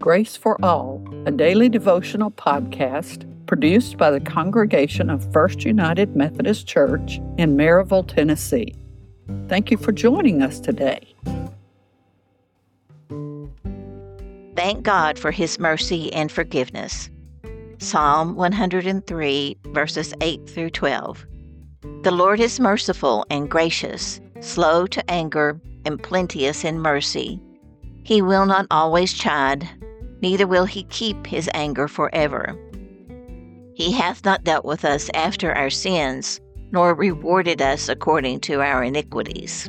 Grace for All, a daily devotional podcast produced by the congregation of First United Methodist Church in Maryville, Tennessee. Thank you for joining us today. Thank God for His mercy and forgiveness. Psalm 103, verses 8 through 12. The Lord is merciful and gracious, slow to anger, and plenteous in mercy. He will not always chide, neither will He keep His anger forever. He hath not dealt with us after our sins, nor rewarded us according to our iniquities.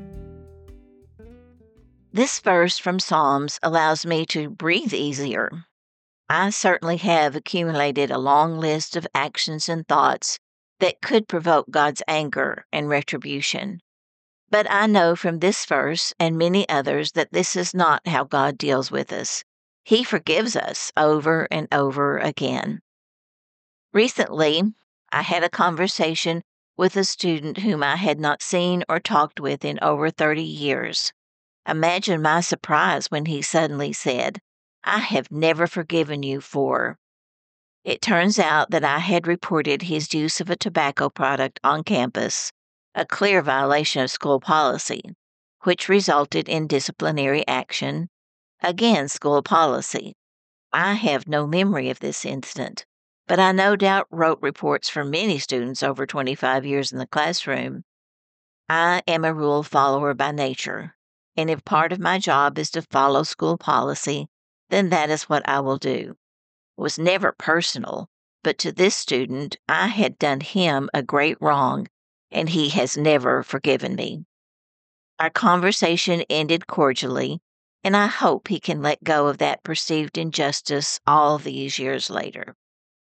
This verse from Psalms allows me to breathe easier. I certainly have accumulated a long list of actions and thoughts that could provoke God's anger and retribution. But I know from this verse and many others that this is not how God deals with us. He forgives us over and over again. Recently, I had a conversation with a student whom I had not seen or talked with in over 30 years. Imagine my surprise when he suddenly said, "I have never forgiven you for." It turns out that I had reported his use of a tobacco product on campus, a clear violation of school policy, which resulted in disciplinary action. Again, school policy. I have no memory of this incident, but I no doubt wrote reports for many students over 25 years in the classroom. I am a rule follower by nature, and if part of my job is to follow school policy, then that is what I will do. It was never personal, but to this student, I had done him a great wrong, and he has never forgiven me. Our conversation ended cordially, and I hope he can let go of that perceived injustice all these years later.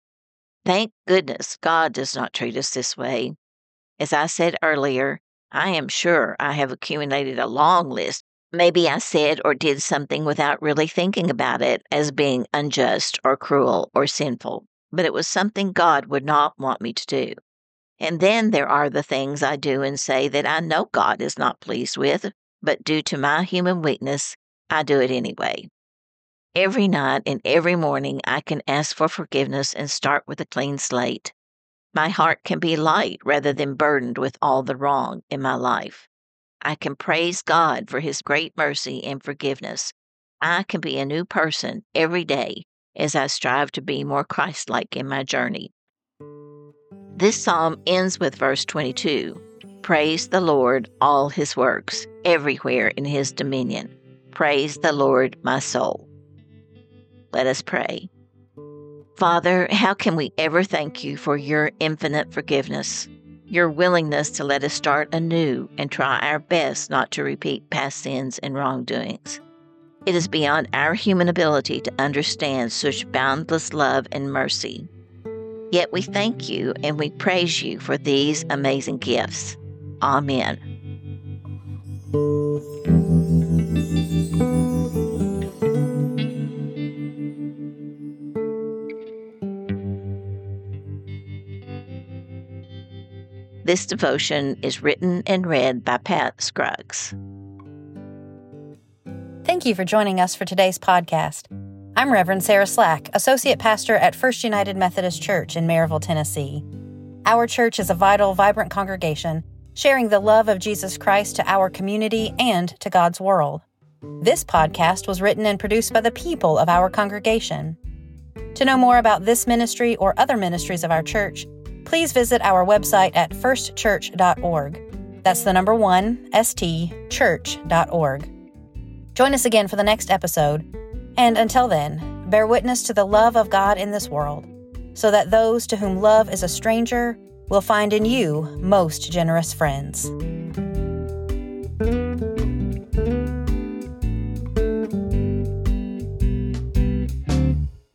Thank goodness God does not treat us this way. As I said earlier, I am sure I have accumulated a long list. Maybe I said or did something without really thinking about it as being unjust or cruel or sinful, but it was something God would not want me to do. And then there are the things I do and say that I know God is not pleased with, but due to my human weakness, I do it anyway. Every night and every morning I can ask for forgiveness and start with a clean slate. My heart can be light rather than burdened with all the wrong in my life. I can praise God for His great mercy and forgiveness. I can be a new person every day as I strive to be more Christ-like in my journey. This psalm ends with verse 22. Praise the Lord, all His works, everywhere in His dominion. Praise the Lord, my soul. Let us pray. Father, how can we ever thank You for Your infinite forgiveness, Your willingness to let us start anew and try our best not to repeat past sins and wrongdoings. It is beyond our human ability to understand such boundless love and mercy. Yet we thank You and we praise You for these amazing gifts. Amen. This devotion is written and read by Pat Scruggs. Thank you for joining us for today's podcast. I'm Reverend Sarah Slack, Associate Pastor at First United Methodist Church in Maryville, Tennessee. Our church is a vital, vibrant congregation, sharing the love of Jesus Christ to our community and to God's world. This podcast was written and produced by the people of our congregation. To know more about this ministry or other ministries of our church, please visit our website at firstchurch.org. That's the number 1, stchurch.org. Join us again for the next episode, and until then, bear witness to the love of God in this world, so that those to whom love is a stranger will find in you most generous friends.